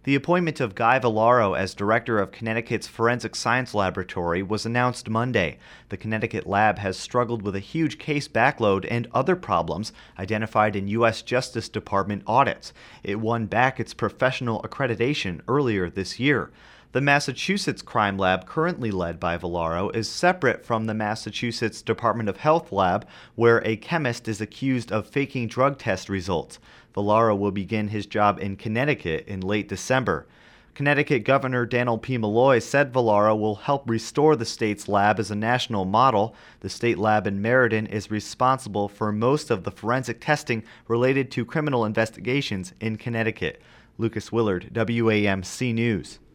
The appointment of Guy Villaro as director of Connecticut's Forensic Science Laboratory was announced Monday. The Connecticut lab has struggled with a huge case backload and other problems identified in U.S. Justice Department audits. It won back its professional accreditation earlier this year. The Massachusetts Crime Lab, currently led by Villaro, is separate from the Massachusetts Department of Health lab, where a chemist is accused of faking drug test results. Villaro will begin his job in Connecticut in late December. Connecticut Governor Dannel P. Malloy said Villaro will help restore the state's lab as a national model. The state lab in Meriden is responsible for most of the forensic testing related to criminal investigations in Connecticut. Lucas Willard, WAMC News.